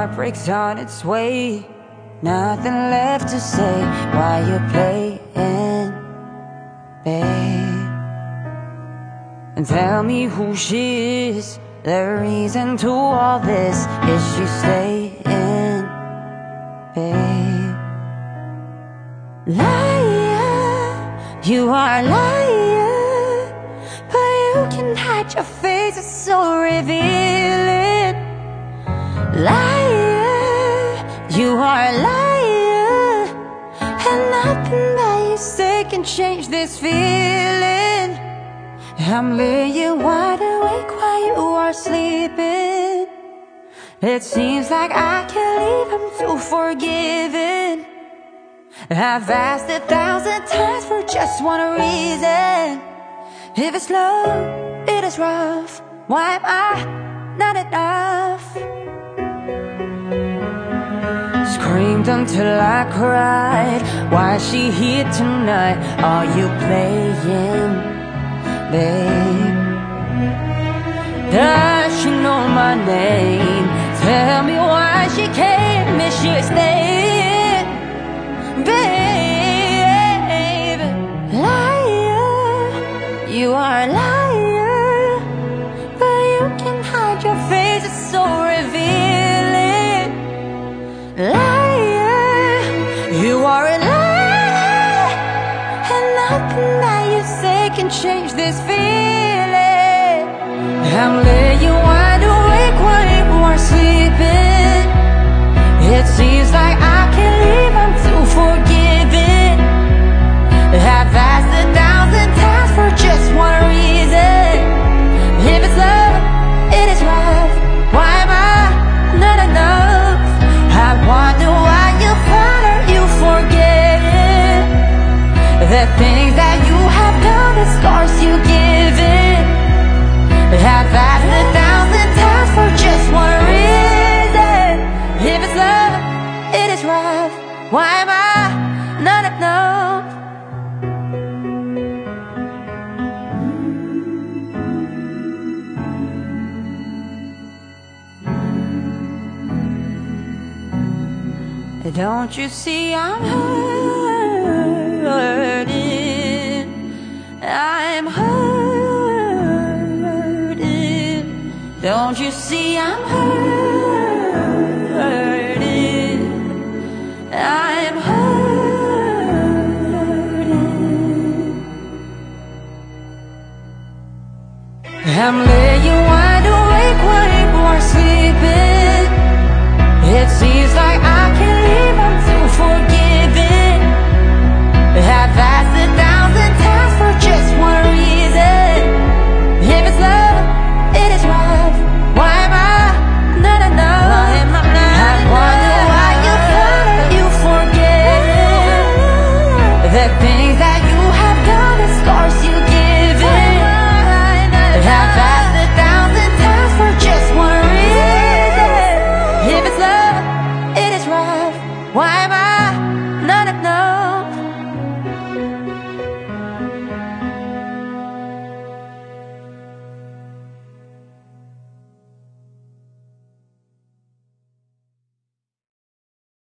heartbreak's on its way. Nothing left to say. Why you playing, babe? And tell me who she is. The reason to all this. Is she staying, babe? Liar, you are a liar, but you can hide your face, it's so revealing. Liar, you are a liar, and nothing that you say can change this feeling. I'm laying wide awake while you are sleeping. It seems like I can't leave, I'm too forgiving. I've asked 1,000 times for just one reason. If it's love, it is rough. Why am I not enough? Screamed until I cried. Why is she here tonight? Are you playing, babe? Does she know my name? Tell me why she came. Is she staying, babe? Liar, you are a liar, but you can hide your face, it's so revealing. Liar, you are a liar, and nothing that you say can change this feeling. I'm laying wide awake while you are sleeping. It seems like I can't leave, I'm too forgiving. I've asked 1,000 times for just one reason. If it's love, it is rough. Why am I not enough? I wonder why you found her, you forget the things that you have done, the scars you given. I've asked 1,000 times for just one reason. If it's love, it is rough. Why am I not enough? Don't you see I'm hurting? I'm hurting. Don't you see I'm hurting?